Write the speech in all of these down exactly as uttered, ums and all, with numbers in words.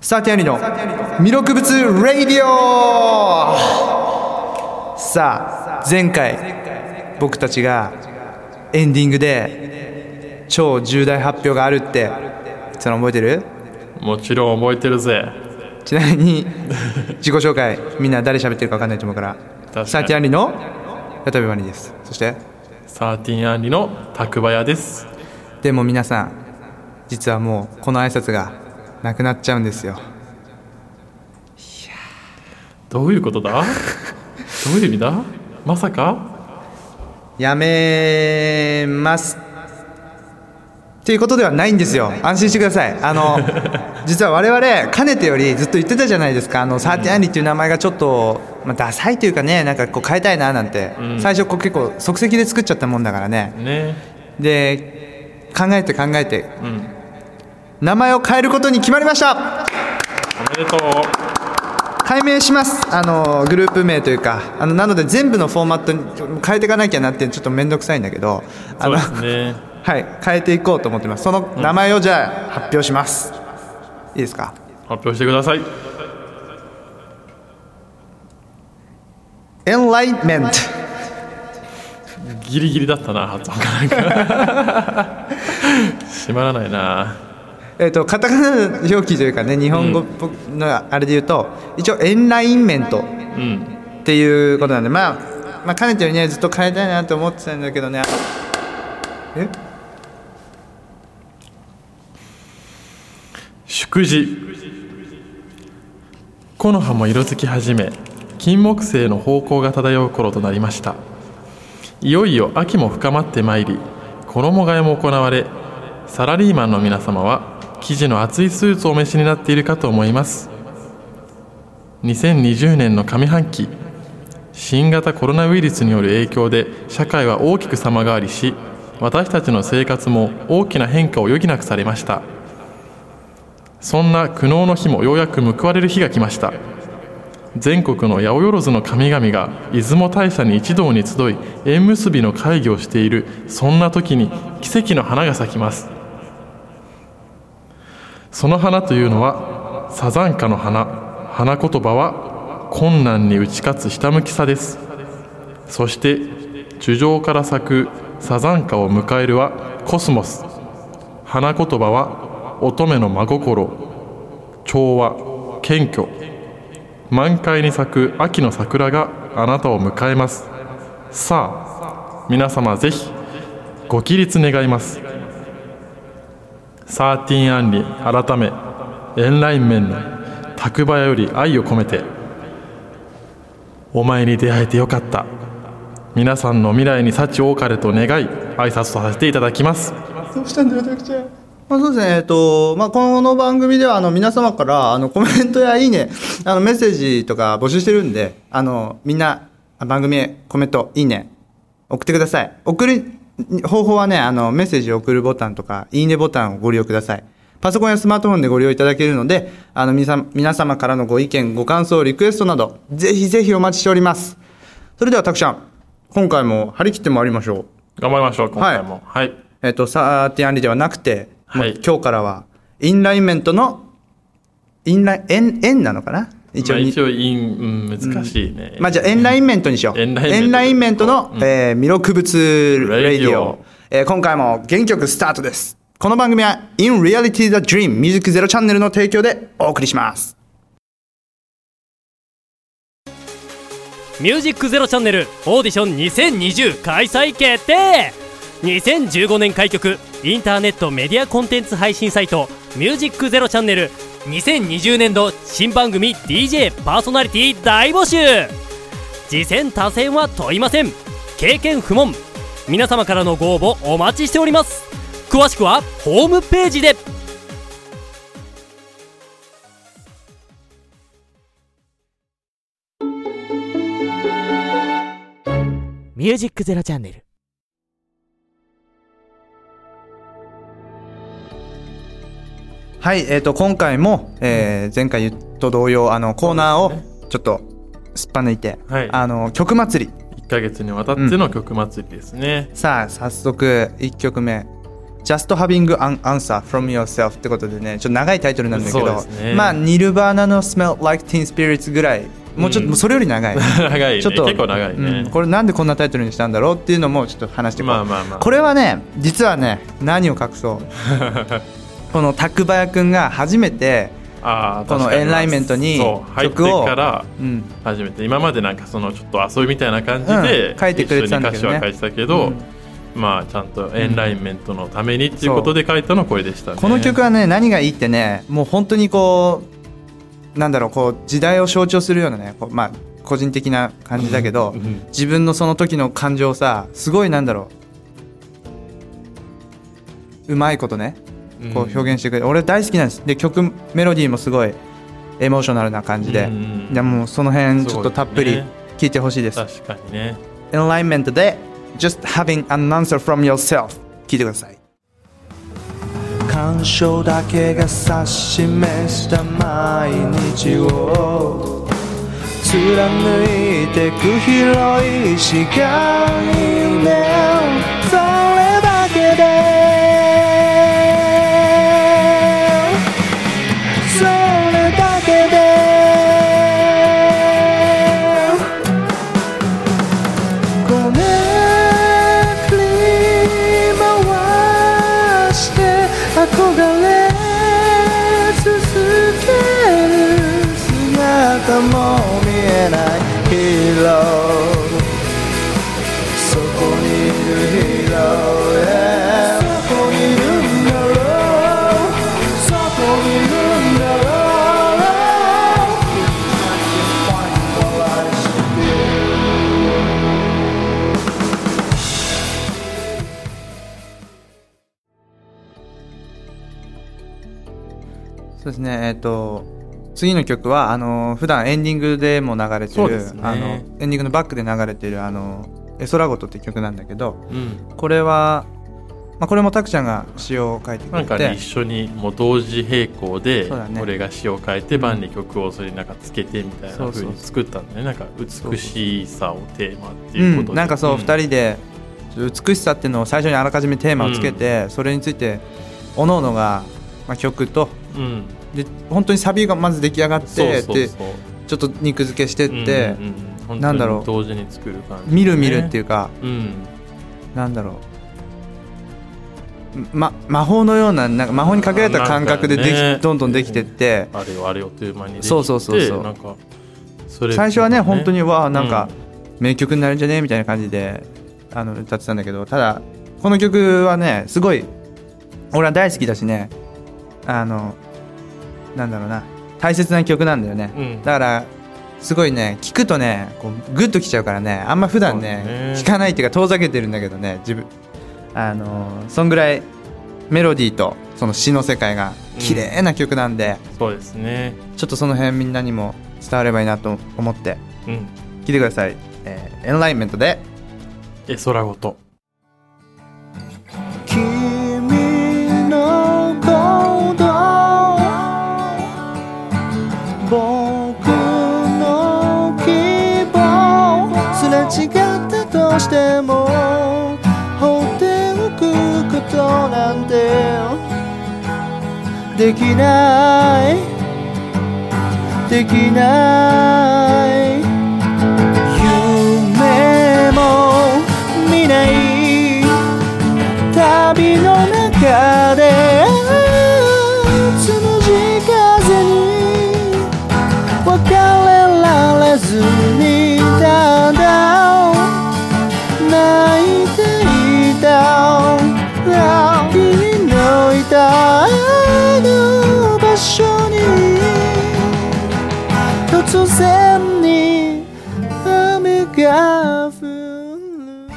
サーティアンリの魅力物レディオ。さあ前回僕たちがエンディングで超重大発表があるってその覚えてる？ もちろん覚えてるぜ。 ちなみに自己紹介みんな誰喋ってるか分かんないと思うからサーティアンリの矢田部真理です。そしてサーティアンリの拓馬屋です。 でも皆さん実はもうこの挨拶がなくなっちゃうんですよ。いやどういうことだどういう意味だ。まさかやめますっていうことではないんですよ。安心してください。あの実は我々かねてよりずっと言ってたじゃないですか。あのサーティアンリっていう名前がちょっと、まあ、ダサいというかね、なんかこう変えたいななんて、うん、最初こう結構即席で作っちゃったもんだからね。 ねで考えて考えて、 うん、 名前を変えることに決まりました。 おめでとう。 改名します。あのグループ名というかあのなので全部のフォーマットに変えていかなきゃなってちょっと面倒くさいんだけど、あのそうですねはい、変えていこうと思ってます。その名前をじゃあ発表します、いいですか。 発表してください。 エンライメント。 ギリギリだったな発音がなんか閉まらないな。 えっとカタカナ表記というかね、日本語のあれで言うと、うん、一応エンラインメントっていうことなんで、まあ、まあかねてよりねずっと変えたいなと思ってたんだけどね。え祝辞。木の葉も色づき始め、金木犀の芳香が漂う頃となりました。いよいよ秋も深まってまいり、衣替えも行われ、サラリーマンの皆様は生地の厚いスーツをお召しになっているかと思います。にせんにじゅうねんの上半期、新型コロナウイルスによる影響で社会は大きく様変わりし、私たちの生活も大きな変化を余儀なくされました。そんな苦悩の日もようやく報われる日が来ました。全国の八百万の神々が出雲大社に一堂に集い縁結びの会議をしている、そんな時に奇跡の花が咲きます。その花というのはサザンカの花。花言葉は困難に打ち勝つひたむきさです。そして樹上から咲くサザンカを迎えるはコスモス。花言葉は乙女の真心、調和、謙虚。満開に咲く秋の桜があなたを迎えます。さあ皆様ぜひご起立願います。サーティーンアンリ改めエンラインメンの拓馬屋より愛を込めて、お前に出会えてよかった。皆さんの未来に幸多かれと願い挨拶させていただきます。 どうしたんだよ私ちゃん。まあ、そうですね、えっとまあ、この番組ではあの皆様からあのコメントやいいね、あのメッセージとか募集してるんで、あのみんな番組へコメントいいね送ってください。送る方法はね、あのメッセージを送るボタンとかいいねボタンをご利用ください。パソコンやスマートフォンでご利用いただけるので、あの皆様、皆様からのご意見ご感想リクエストなどぜひぜひお待ちしております。それではたくちゃん、今回も張り切ってまいりましょう。 頑張りましょう今回も。はい、はい、 えっとサーティアンリではなくて、 はい、 今日からはインラインメントのインライン円円なのかな、一応、まあ、 一応イン、うん、難しいね、 うん、まあじゃあエンラインメントにしよう。エンラインメントの、うん、えー、魅力物レディオ、えー、今回も原曲スタートです。この番組は In Reality the Dream ミュージックゼロチャンネルの提供でお送りします。 ミュージックゼロチャンネルオーディションにせんにじゅう開催決定。にせんじゅうごねん開局インターネットメディアコンテンツ配信サイトミュージックゼロチャンネルにせんにじゅうねんど新番組 ディージェー パーソナリティ大募集。次戦他戦は問いません。経験不問。皆様からのご応募お待ちしております。詳しくはホームページで。ミュージックゼロチャンネル。 はい、えーと今回も、えー、前回と同様あのコーナーをちょっとすっぱ抜いて、はい、あの曲祭りいっかげつにわたっての曲祭りですね、 うん、さあ早速いっきょくめ、 Just Having an Answer from Yourself ってことでね、ちょっと長いタイトルなんだけど、 ね、 まあニルバーナの Smell Like Teen Spirits ぐらい、もうちょっと、うん、それより長い長いね、 ちょっと結構長いね、 うん、これなんでこんなタイトルにしたんだろうっていうのもちょっと話していこう、 まあまあまあ、これはね実はね何を隠そうこのタクバヤくんが初めてあこのエンライメントに曲を入ってから初めて、うん、今までなんかそのちょっと遊びみたいな感じで、 うん、書いてくれてたんだけどね、 一緒に歌詞は書いてたけど、うん、まあちゃんとエンライメントのためにっていうことで書いたのこれでしたね。 この曲はね何がいいってね、もう本当にこうなんだろう、こう時代を象徴するようなね、こうまあ個人的な感じだけど、うん、自分のその時の感情をさ、すごいなんだろう、うまいことねこう表現してくれる、うん、俺大好きなんです。で曲メロディーもすごいエモーショナルな感じで、うん、でもその辺ちょっとたっぷり聞いてほしいです。 確かにね。 エンライメントで Just Having an Answer from Yourself 聞いてください。感傷だけが指し示した毎日を貫いてく広い視界で、それだけでもう見えないヒーロー、そこにいるヒーロー、yeah、そこにいるんだろう、そこにいるんだろう、そうですね、えっと次の曲はあの普段エンディングでも流れてる、ね、あのエンディングのバックで流れてるあのエソラゴトっていう曲なんだけど、うん、これは、まあ、これもタクちゃんが詩を書いてくれて、 なんか、ね、一緒にもう同時並行で、ね、俺が詩を書いてバンに曲をそれになんかつけてみたいな風に作ったんで、ね、なんか美しさをテーマっていうことで、 うん、なんかそう、うん、ふたりで美しさっていうのを最初にあらかじめテーマをつけて、うん、それについて各々が、まあ、曲と、うんで本当にサビがまず出来上がって、そうそうそうでちょっと肉付けしてって、うんうん、なんだろう、 同時に作る感じ、ね、 見る見るっていうか、 うん、 なんだろう、ま、魔法のよう な, なんか魔法にかけられた感覚ででき、ね、どんどんできてって、 あれよあれよという間にできて、 そうそうそうそう、 なんかそれ最初はね本当にわなんか名曲になるんじゃねみたいな感じであの歌ってたんだけど、ただこの曲はねすごい俺は大好きだしね、あのなんだろうな、大切な曲なんだよね、うん、だからすごいね聴くとねこうグッときちゃうからね、あんま普段 ね, ね聴かないっていうか遠ざけてるんだけどね、自分あのそんぐらいメロディーとその詩の世界が綺麗な曲なんで、 うん、そうですね、 ちょっとその辺みんなにも伝わればいいなと思って聴、うん、いてください、えー、エンライメントでエソラゴト。 君の行動僕の希望すれ違ったとしても放っておくことなんてできないできない夢も見ない旅の中でつむじ風に別れられずにただ泣いていた、君のいたあの場所に突然に雨が降る。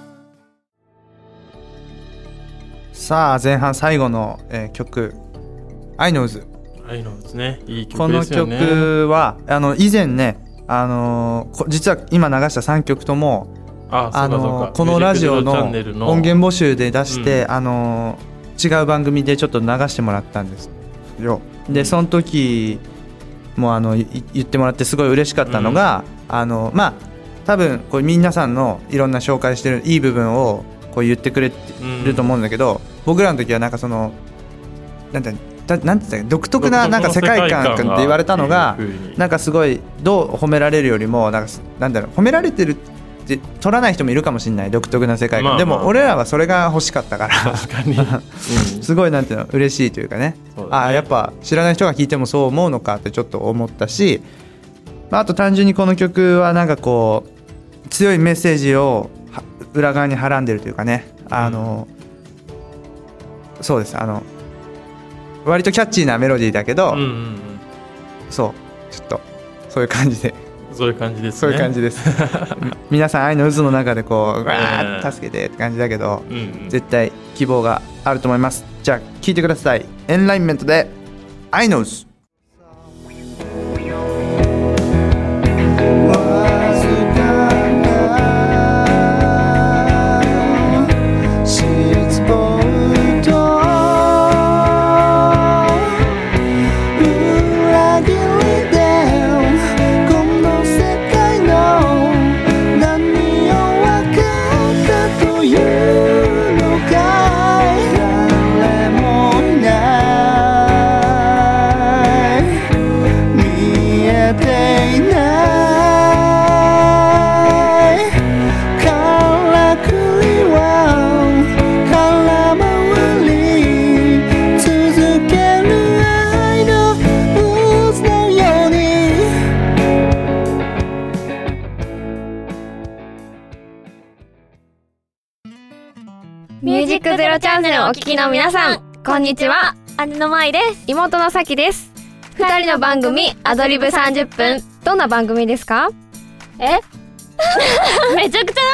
さあ前半最後の、えー、曲I knows I knowですね、いい曲ですよね。 この曲はあの以前ね、あのー、実は今流したさんきょくともああのー、 このラジオの音源募集で出して、うん、あのー、違う番組でちょっと流してもらったんですよ。でその時もあの言ってもらってすごい嬉しかったのが、うん、あのまあ多分こう皆さんのいろんな紹介してるいい部分をこう言ってくれると思うんだけど、 僕らの時はなんかそのなんてだなんて言ったっけ独特ななんか世界観って言われたのがなんかすごいどう褒められるよりもなんかなんだろう褒められてるって取らない人もいるかもしれない独特な世界観、まあまあ、でも俺らはそれが欲しかったから確かに、うん、すごいなんていうの嬉しいというか ね, ねあやっぱ知らない人が聴いてもそう思うのかってちょっと思ったし、まあ、あと単純にこの曲はなんかこう強いメッセージを裏側にはらんでるというかねあの、うん、そうですあの割とキャッチーなメロディーだけど、うんうんうん、そうちょっとそういう感じでそういう感じですねそういう感じです皆さん愛の渦の中でこうわーって助けてって感じだけど、うんうん、絶対希望があると思います。じゃあ聴いてください。エンラインメントで愛の渦。 ミュージックゼロチャンネルをお聞きの皆さん、こんにちは。姉の舞です。妹のさきです。二人の番組アドリブさんじゅっぷん。どんな番組ですか？えめちゃくちゃ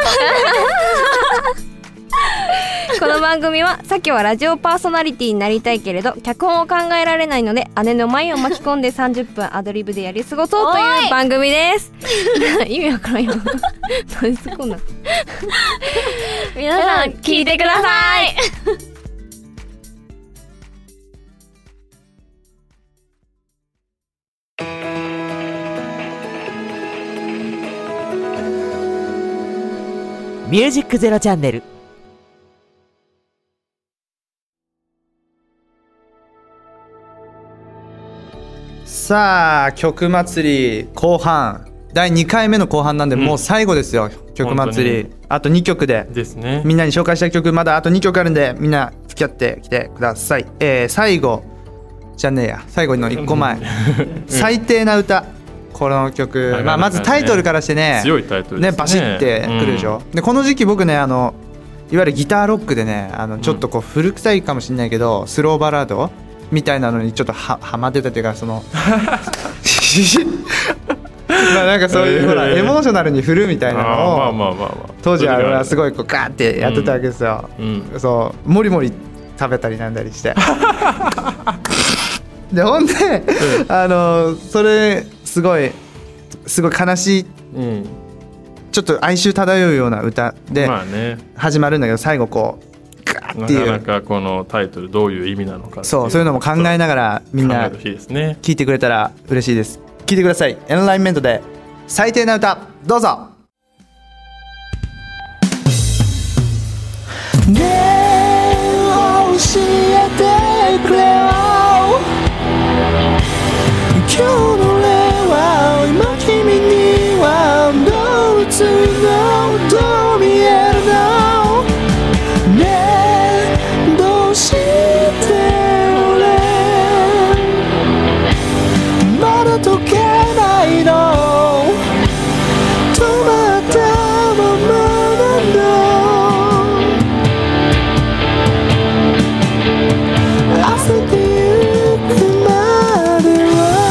この番組はさきはラジオパーソナリティになりたいけれど脚本を考えられないので姉の舞を巻き込んでさんじゅっぷんアドリブでやり過ごそうという番組です意味わからんよ何すこんな皆さん聞いてくださいミュージックゼロチャンネル。 さあ曲祭り後半だいにかいめの後半なんで、うん、もう最後ですよ曲祭り。あとにきょくでですね、みんなに紹介した曲まだあとにきょくあるんでみんな付き合ってきてください。えー、最後じゃねえや最後のいっこまえ最低な歌、この曲、まあ、まずタイトルからしてね強いタイトルですね、 ねバシッてくるでしょ、うん、でこの時期僕ねあのいわゆるギターロックでねあのちょっとこう古臭いかもしれないけど、うん、スローバラードみたいなのにちょっと は, はまってたっていうかそのまあなんかそういう、えー、ほらエモーショナルに振るみたいなのを、まあまあまあまあ、当時はすごいこうガーってやってたわけですよ、うんうん、そうもりもり食べたりなんだりしてでほんで、うん、あのそれすごいすごい悲しい、うん、ちょっと哀愁漂うような歌で始まるんだけど、最後こうガーっていうなかなかこのタイトルどういう意味なのかそう、そういうのも考えながらみんな聞いてくれたら嬉しいです。聞いてください。エンラインメントで最低な歌どうぞ。ねえ教えてくれよ今日の俺は今君にはどう映るのどう見えるのねえどうして俺まだ解けないの止まったままなの焦ってゆくまでは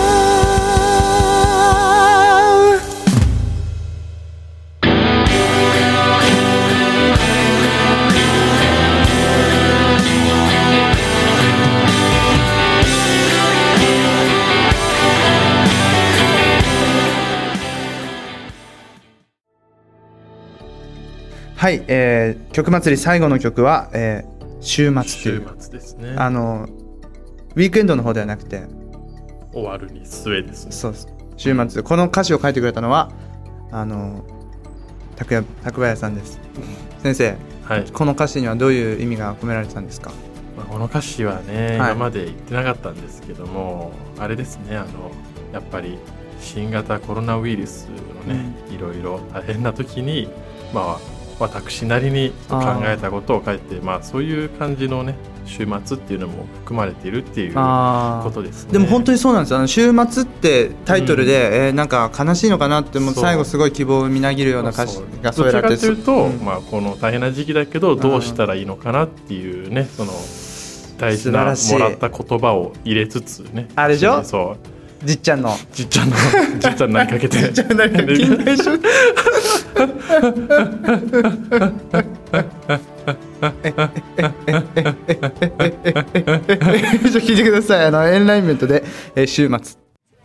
はい、えー、曲祭り最後の曲は、えー、週末という週末ですね。 あのウィークエンドの方ではなくて終わるに末ですね。 そうです、週末、うん、この歌詞を書いてくれたのはあの拓也拓林さんです、うん、先生はい、 この歌詞にはどういう意味が込められてたんですか？ まあ、この歌詞はね、 はい、 今まで言ってなかったんですけども、あれですね、あのやっぱり新型コロナウイルスのね、うん、いろいろ大変な時に、まあ、私なりに考えたことを書いて、まあ、そういう感じのね週末っていうのも含まれているっていうことですね。 でも本当にそうなんですよ。あの週末ってタイトルで、うんえー、なんか悲しいのかなってもう最後すごい希望をみなぎるような歌詞が添えられて、 どちらかというと、うんまあ、この大変な時期だけどどうしたらいいのかなっていうね、その大事なもらった言葉を入れつつね、 あれでしょ、 そうじっちゃんのじっちゃんのじっちゃん何かけてじっちゃん何かけて聞いてください。あのエンラインメントで、えー、週末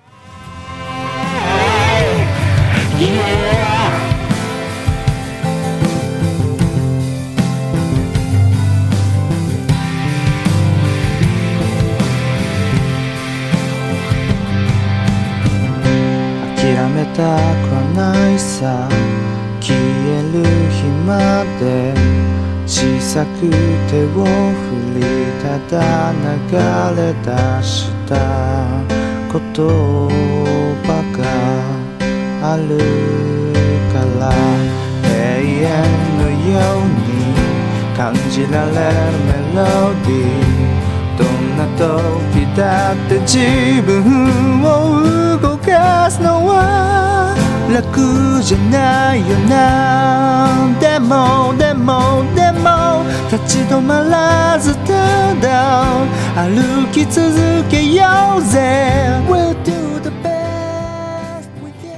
諦めたくはないさ、消える日まで小さく手を振り、ただ流れ出した言葉があるから永遠のように感じられるメロディー、どんな時だって自分を動かすのは楽じゃないよな。でもでもでも立ち止まらずただ歩き続けようぜ。 We'll do the best we can。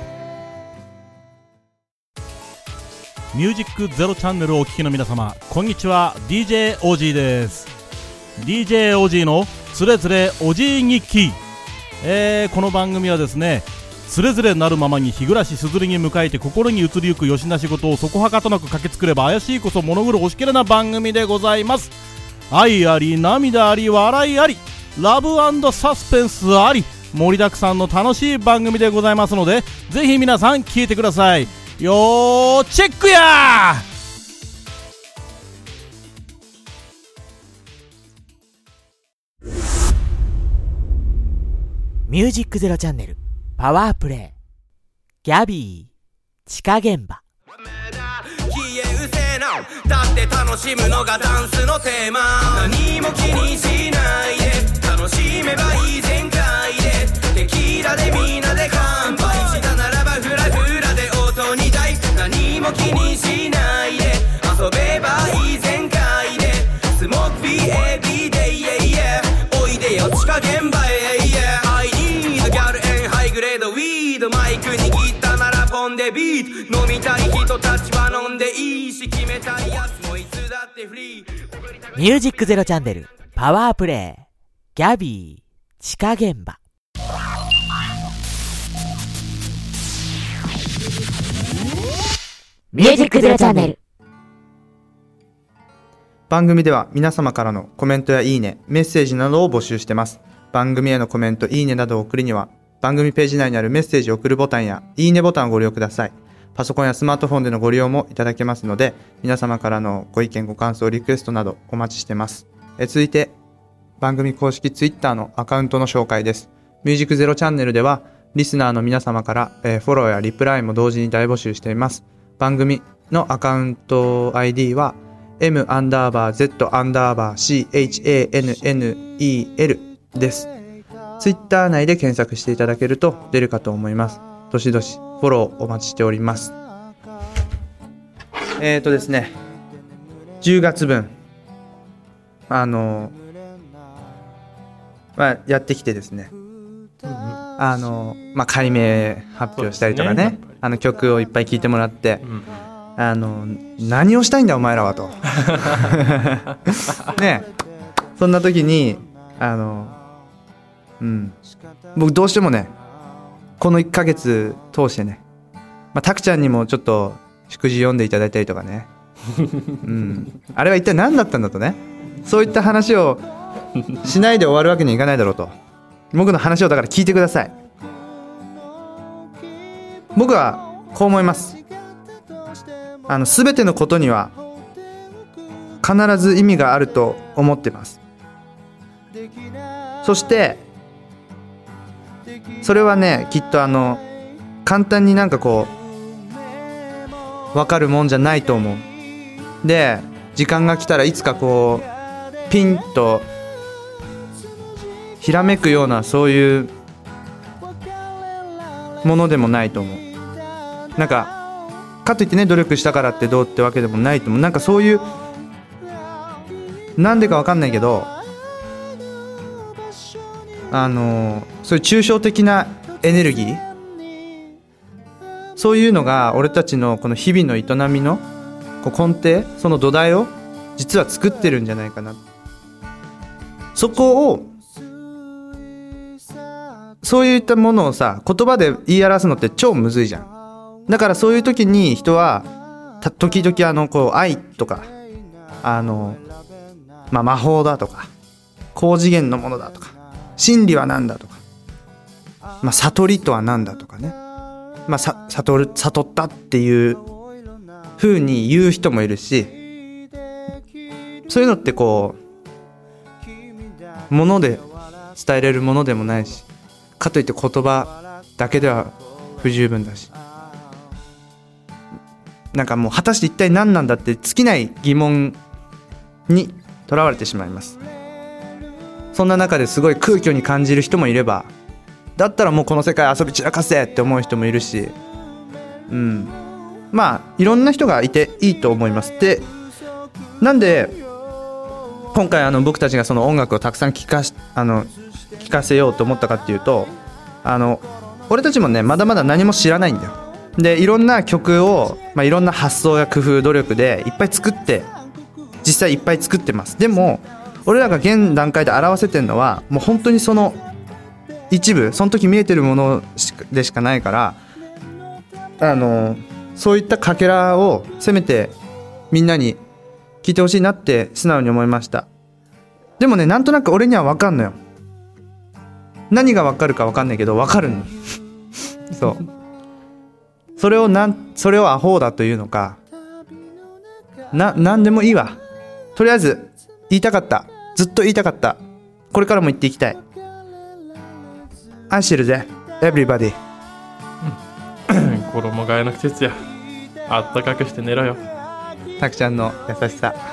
ミュージックゼロチャンネルをお聞きの皆様、こんにちは。 ディージェー オージー です。 ディージェー オージー のつれづれおじい日記、えー、この番組はですね、つれづれなるままに日暮らしすずりに迎えて心に移りゆくよしな仕事をそこはかとなく駆けつくれば怪しいこそ物狂おしきれな番組でございます。愛あり涙あり笑いありラブ&サスペンスあり盛りだくさんの楽しい番組でございますので、ぜひ皆さん聞いてください。よーチェックやー。 ミュージックゼロチャンネルパワープレイギャビー地下現場。 消え失せなだって楽しむのがダンスのテーマ。何も気にしないで楽しめばいい全開でテキーラでみんなで乾杯したならばフラフラで音に大何も気にしないで遊べばいい全開でスモークビーエービーデイイェイイェおいでよ地下現場へイェI need a girl and high grade weed マイク握ったならポンでビート飲みたい人たちは飲んでいいし決めたいやつもいつだってフリー。 ミュージックゼロチャンネルパワープレイギャビー地下現場。ミュージックゼロチャンネル。 番組では皆様からのコメントやいいね、メッセージなどを募集してます。番組へのコメント、いいねなどを送るには番組ページ内にあるメッセージを送るボタンやいいねボタンをご利用ください。パソコンやスマートフォンでのご利用もいただけますので、皆様からのご意見ご感想リクエストなどお待ちしてます。え続いて番組公式ツイッターのアカウントの紹介です。ミュージックゼロチャンネルではリスナーの皆様から、えー、フォローやリプライも同時に大募集しています。番組のアカウント アイディー は M アンダーバー Z アンダーバー シーエイチエーエヌエヌイーエル です。ツイッター内で検索していただけると出るかと思います。どしどしフォローお待ちしております。えーとですねじゅうがつぶんあのまあやってきてですね、あのまあ改名発表したりとか ね, ねあの曲をいっぱい聴いてもらって、うん、あの何をしたいんだお前らはとね、そんな時にあのうん僕どうしてもねこのいっかげつ通してね、まあ、タクちゃんにもちょっと祝辞読んでいただいたりとかね、うん、あれは一体何だったんだとね、そういった話をしないで終わるわけにいかないだろうと、僕の話をだから聞いてください。僕はこう思います。あの全てのことには必ず意味があると思ってます。そしてそれはね、きっとあの簡単になんかこう分かるもんじゃないと思う。で、時間が来たらいつかこうピンとひらめくようなそういうものでもないと思う。なんかかといってね、努力したからってどうってわけでもないと思う。なんかそういう、なんでかわかんないけど、あのそういう抽象的なエネルギー、そういうのが俺たちのこの日々の営みのこう根底、その土台を実は作ってるんじゃないかな。そこを、そういったものをさ、言葉で言い表すのって超むずいじゃん。だからそういう時に人はた時々あのこう愛とか、あの、まあ、魔法だとか高次元のものだとか、真理は何だとか、まあ、悟りとは何だとかね、まあ、さ悟る悟ったっていう風に言う人もいるし、そういうのってこうもので伝えれるものでもないし、かといって言葉だけでは不十分だし、なんかもう果たして一体何なんだって尽きない疑問にとらわれてしまいます。そんな中ですごい空虚に感じる人もいれば、だったらもうこの世界遊び散らかせって思う人もいるし、うん、まあいろんな人がいていいと思います。で、なんで今回あの僕たちがその音楽をたくさん聴かしあの聴かせようと思ったかっていうと、あの俺たちもねまだまだ何も知らないんだよ。で、いろんな曲を、まあ、いろんな発想や工夫努力でいっぱい作って、実際いっぱい作ってます。でも俺らが現段階で表せてるのはもう本当にその一部、その時見えてるものでしかないから、あのそういったかけらをせめてみんなに聞いてほしいなって素直に思いました。でもね、なんとなく俺には分かんのよ。何が分かるか分かんないけど分かるのそうそれをなんそれをアホだというのか、な何でもいいわ。とりあえず言いたかった、ずっと言いたかった、これからも言っていきたい。愛してるぜ everybody、 うん、衣替えの季節や、あったかくして寝ろよ。 たくちゃんの優しさ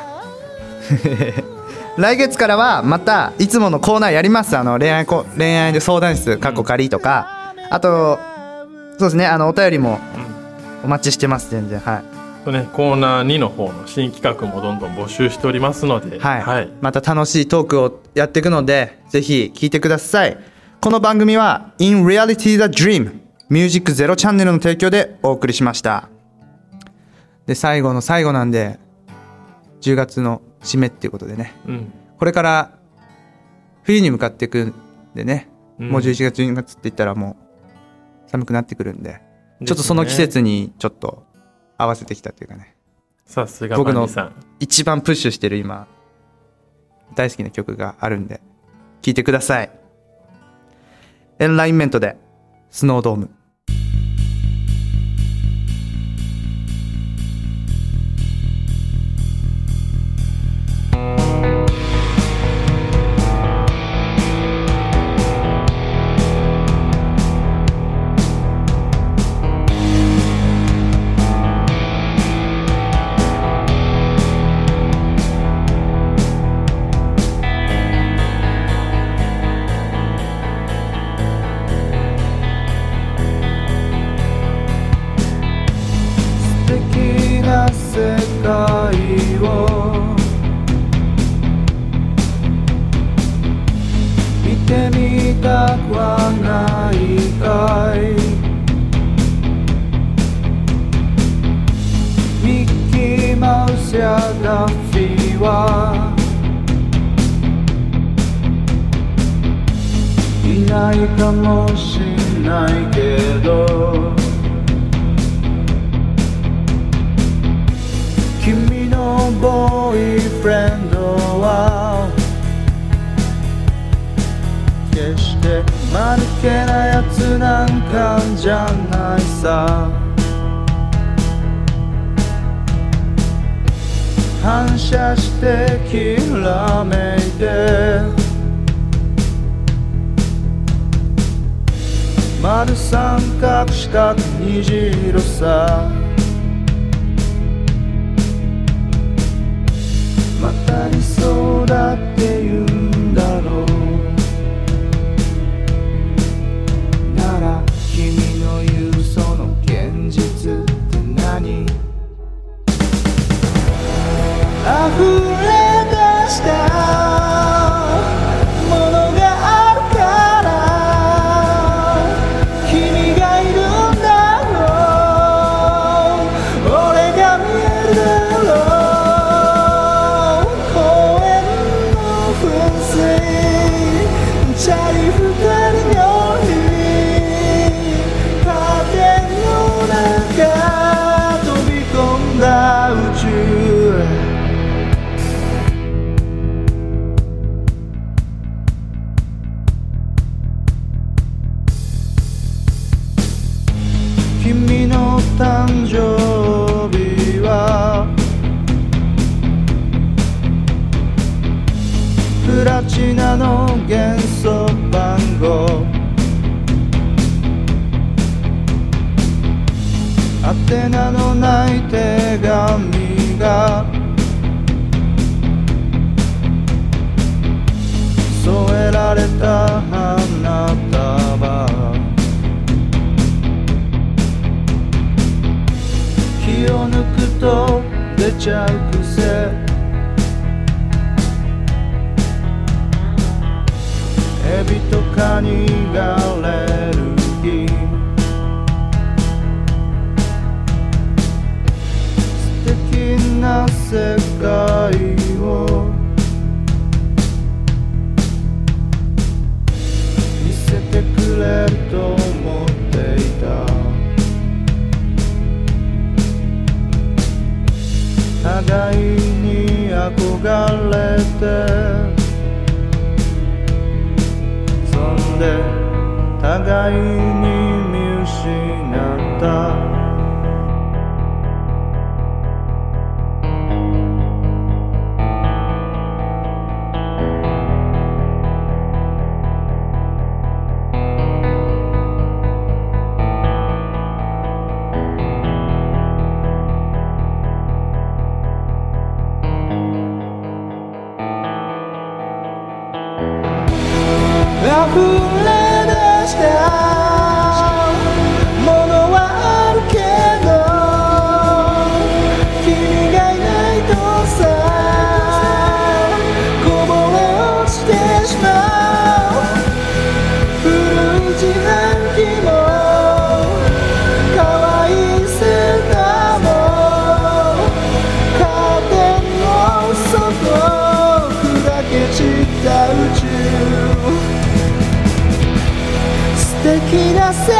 来月からはまたいつものコーナーやります。あの恋愛こ恋愛で相談室かっこ仮とか、あとそうですね、あのお便りもお待ちしてます。全然、はい。 とね、コーナーにの方の新企画もどんどん募集しておりますので、 はい、 はい、 また楽しいトークをやっていくので、ぜひ聞いてください。この番組は In Reality the Dream ミュージックゼロチャンネルの提供でお送りしました。で、最後の最後なんでじゅうがつの締めっていうことでね、うん、これから冬に向かっていくんでね、うん、もうじゅういちがつじゅうにがつって言ったらもう寒くなってくるんで、ちょっとその季節にちょっと合わせてきたというかね、 さすがバニーさん、 僕の一番プッシュしてる今大好きな曲があるんで聴いてください。エンラインメントでスノードーム。 反射射してきらめいて丸三角四角虹色さまた理想だって言うんだろうなら君の言うその現実って何溢れ出したものがあるから君がいるんだろう俺が見えるだろう公園の噴水チャリ二人乗りカーテンの中飛び込んだ宇宙君の誕生日はプラチナの元素番号宛名のない手紙が添えられた花束気を抜くと出ちゃう癖エビとカニがアレルギー素敵な世界を見せてくれると思っていた互いに憧れてそんで互いに見失った溢れ出したものはあるけど君がいないとさこぼれ落ちてしまう古い自販機も可愛いセーターもカーテンの外砕け散った宇宙素敵な世